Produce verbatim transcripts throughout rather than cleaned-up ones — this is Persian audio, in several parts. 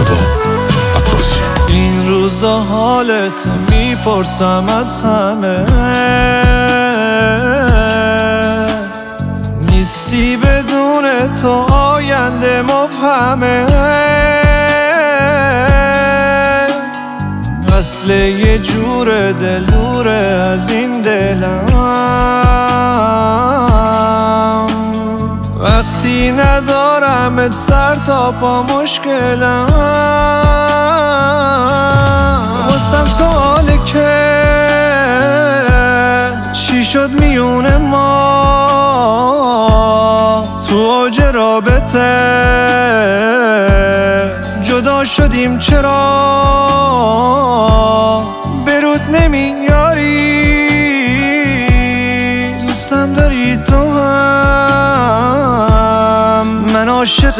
مجتبی عباسی. این روزا حالت میپرسم از همه، نیستی بدون تو آینده مبهمه. اصل یه جور دل دوره از این دلم، وقتی ندارمت سر تا پا مشکلم. واسم سواله که چی شد میونه ما تو اوج رابطه، جدا شدیم چرا برود نمیاری. دوستم داری تو هم، من عاشق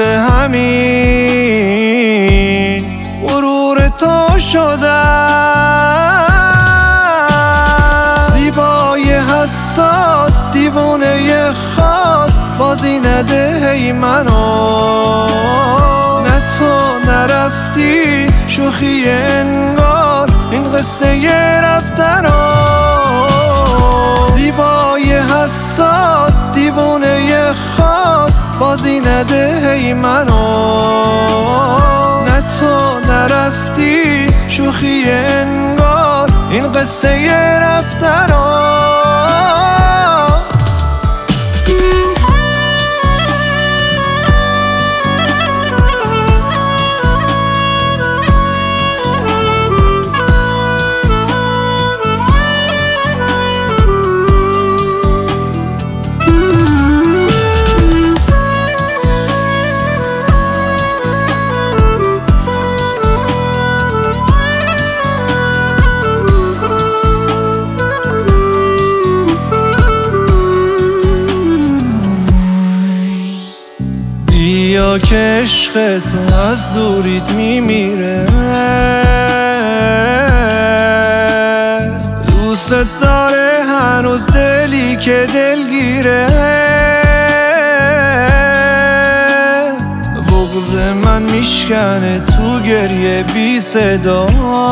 همین غرور تو شدم. زیبای حساس دیوونه خاص بازی نده هی منو، نه تو نرفتی شوخی انگار این قصه یه رفتن. زیبای حساس دیوونه خاص بازی نده هی منو، نه تو نرفتی شوخی انگار این قصه یه رفتن. بیا که عشق تو از دوریت میمیره، دوست داره هنوز دلی که دلگیره. بغض من میشکنه تو گریه بی صدا،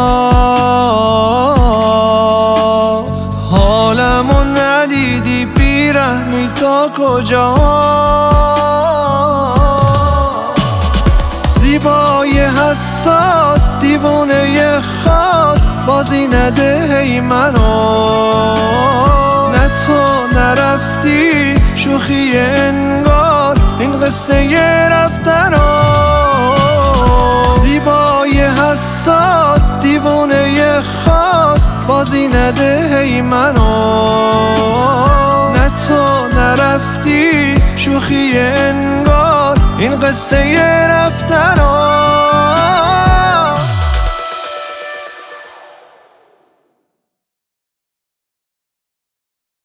حالمو ندیدی بیرحمی تا کجا. زیبای حساس دیوونه خاص بازی نده هی منو، نه تو نرفتی شوخی انگار این قصه یه رفتن. زیبای حساس دیوونه خاص بازی نده هی منو، نه تو نرفتی شوخی انگار این قصه یه رفتن.